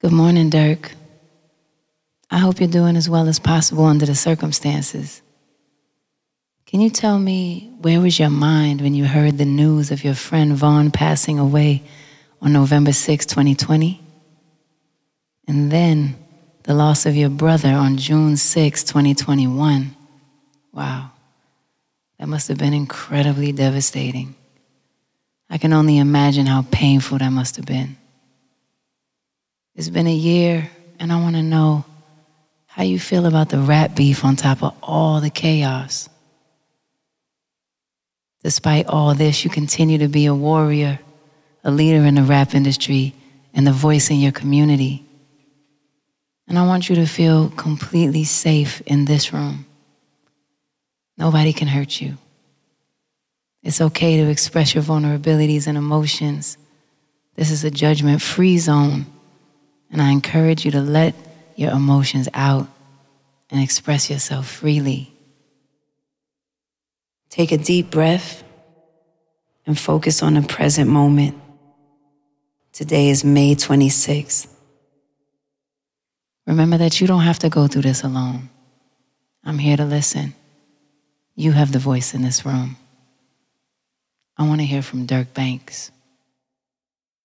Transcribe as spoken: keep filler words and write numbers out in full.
Good morning, Dirk. I hope you're doing as well as possible under the circumstances. Can you tell me, where was your mind when you heard the news of your friend Vaughn passing away on November sixth, twenty twenty? And then the loss of your brother on June sixth, twenty twenty-one. Wow, that must have been incredibly devastating. I can only imagine how painful that must have been. It's been a year, and I want to know how you feel about the rap beef on top of all the chaos. Despite all this, you continue to be a warrior, a leader in the rap industry, and the voice in your community. And I want you to feel completely safe in this room. Nobody can hurt you. It's okay to express your vulnerabilities and emotions. This is a judgment-free zone, and I encourage you to let your emotions out and express yourself freely. Take a deep breath and focus on the present moment. Today is May twenty-sixth. Remember that you don't have to go through this alone. I'm here to listen. You have the voice in this room. I want to hear from Dirk Banks.